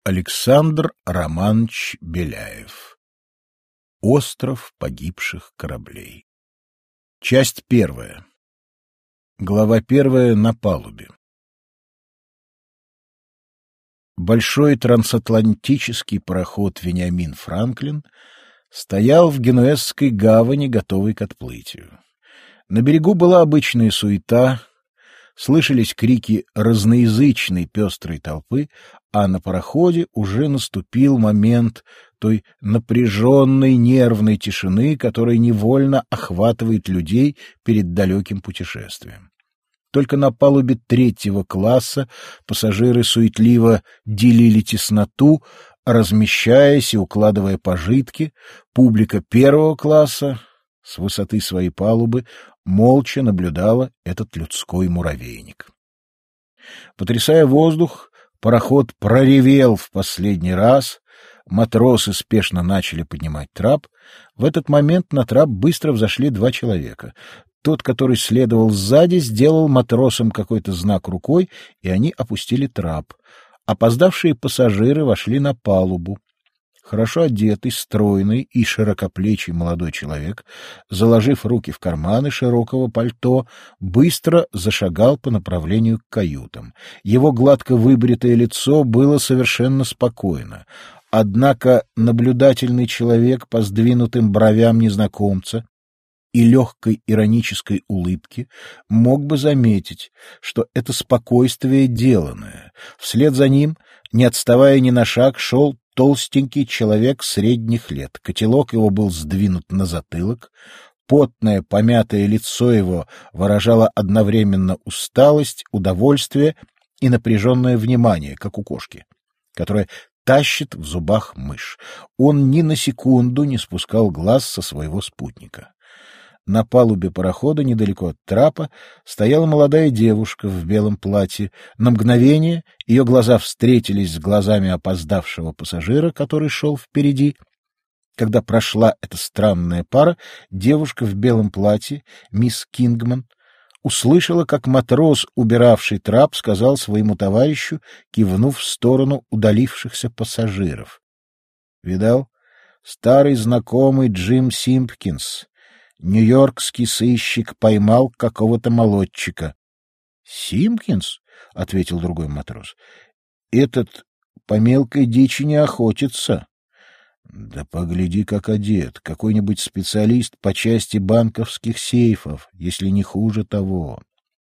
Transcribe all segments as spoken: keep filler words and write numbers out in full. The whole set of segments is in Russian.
Александр Романович Беляев. Остров погибших кораблей. Часть первая. Глава первая. На палубе. Большой трансатлантический пароход «Вениамин Франклин» стоял в Генуэзской гавани, готовый к отплытию. На берегу была обычная суета, слышались крики разноязычной пестрой толпы, а на пароходе уже наступил момент той напряженной нервной тишины, которая невольно охватывает людей перед далеким путешествием. Только на палубе третьего класса пассажиры суетливо делили тесноту, размещаясь и укладывая пожитки. Публика первого класса с высоты своей палубы молча наблюдала этот людской муравейник. Потрясая воздух, пароход проревел в последний раз, матросы спешно начали поднимать трап. В этот момент на трап быстро взошли два человека. Тот, который следовал сзади, сделал матросам какой-то знак рукой, и они опустили трап. Опоздавшие пассажиры вошли на палубу. Хорошо одетый, стройный и широкоплечий молодой человек, заложив руки в карманы широкого пальто, быстро зашагал по направлению к каютам. Его гладко выбритое лицо было совершенно спокойно. Однако наблюдательный человек по сдвинутым бровям незнакомца и легкой иронической улыбке мог бы заметить, что это спокойствие деланное. Вслед за ним, не отставая ни на шаг, шел толстенький человек средних лет. Котелок его был сдвинут на затылок, потное, помятое лицо его выражало одновременно усталость, удовольствие и напряженное внимание, как у кошки, которая тащит в зубах мышь. Он ни на секунду не спускал глаз со своего спутника. На палубе парохода, недалеко от трапа, стояла молодая девушка в белом платье. На мгновение ее глаза встретились с глазами опоздавшего пассажира, который шел впереди. Когда прошла эта странная пара, девушка в белом платье, мисс Кингман, услышала, как матрос, убиравший трап, сказал своему товарищу, кивнув в сторону удалившихся пассажиров: «Видал? Старый знакомый Джим Симпкинс. Нью-Йоркский сыщик поймал какого-то молодчика». — Симпкинс? — ответил другой матрос. — Этот по мелкой дичи не охотится. — Да погляди, как одет. Какой-нибудь специалист по части банковских сейфов, если не хуже того.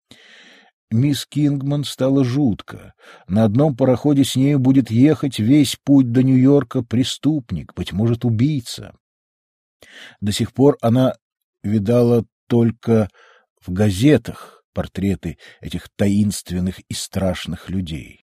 Мисс Кингман стало жутко. На одном пароходе с нею будет ехать весь путь до Нью-Йорка преступник, быть может, убийца. До сих пор она видала только в газетах портреты этих таинственных и страшных людей.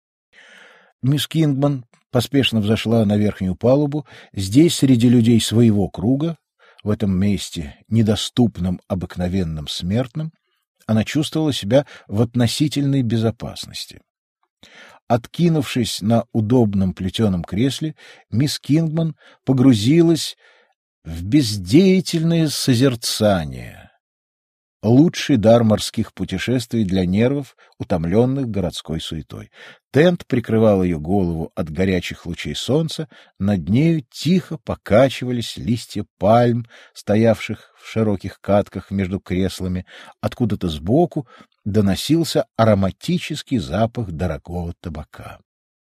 Мисс Кингман поспешно взошла на верхнюю палубу. Здесь, среди людей своего круга, в этом месте, недоступном обыкновенным смертным, она чувствовала себя в относительной безопасности. Откинувшись на удобном плетеном кресле, мисс Кингман погрузилась в бездеятельное созерцание. Лучший дар морских путешествий для нервов, утомленных городской суетой. Тент прикрывал ее голову от горячих лучей солнца, над нею тихо покачивались листья пальм, стоявших в широких катках между креслами. Откуда-то сбоку доносился ароматический запах дорогого табака.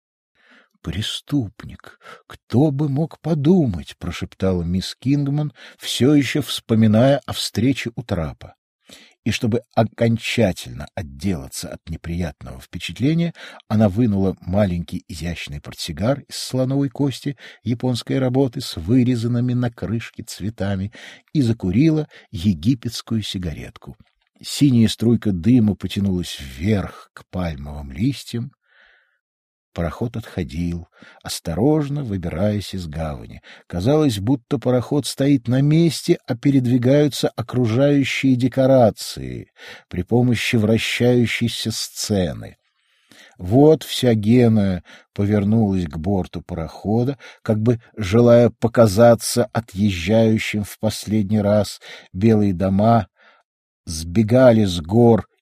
«Преступник! Кто бы мог подумать?» — прошептала мисс Кингман, все еще вспоминая о встрече у трапа. И чтобы окончательно отделаться от неприятного впечатления, она вынула маленький изящный портсигар из слоновой кости японской работы с вырезанными на крышке цветами и закурила египетскую сигаретку. Синяя струйка дыма потянулась вверх к пальмовым листьям. Пароход отходил, осторожно выбираясь из гавани. Казалось, будто пароход стоит на месте, а передвигаются окружающие декорации при помощи вращающейся сцены. Вот вся Генуя повернулась к борту парохода, как бы желая показаться отъезжающим в последний раз. Белые дома сбегали с гор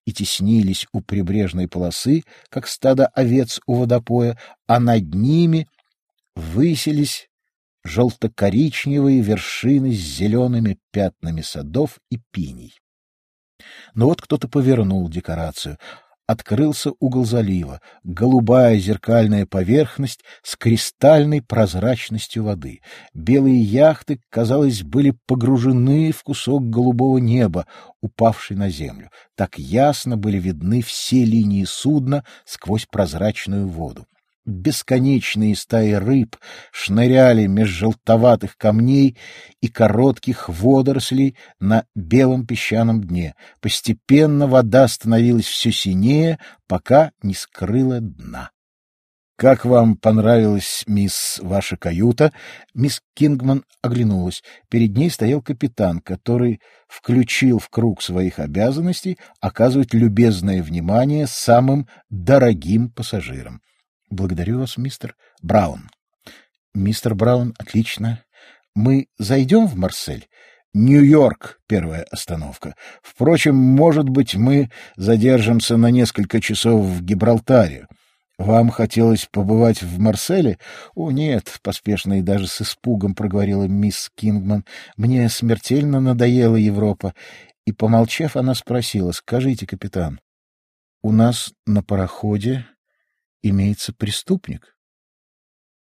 и теснились у прибрежной полосы, как стадо овец у водопоя, а над ними высились желто-коричневые вершины с зелеными пятнами садов и пиней. Но вот кто-то повернул декорацию. Открылся угол залива, голубая зеркальная поверхность с кристальной прозрачностью воды. Белые яхты, казалось, были погружены в кусок голубого неба, упавший на землю. Так ясно были видны все линии судна сквозь прозрачную воду. Бесконечные стаи рыб шныряли меж желтоватых камней и коротких водорослей на белом песчаном дне. Постепенно вода становилась все синее, пока не скрыла дна. — Как вам понравилась, мисс, ваша каюта? Мисс Кингман оглянулась. Перед ней стоял капитан, который включил в круг своих обязанностей оказывать любезное внимание самым дорогим пассажирам. — Благодарю вас, мистер Браун. — Мистер Браун, отлично. Мы зайдем в Марсель? — Нью-Йорк — первая остановка. Впрочем, может быть, мы задержимся на несколько часов в Гибралтаре. Вам хотелось побывать в Марселе? — О, нет, — поспешно и даже с испугом проговорила мисс Кингман. — Мне смертельно надоела Европа. И, помолчав, она спросила: — Скажите, капитан, у нас на пароходе имеется преступник?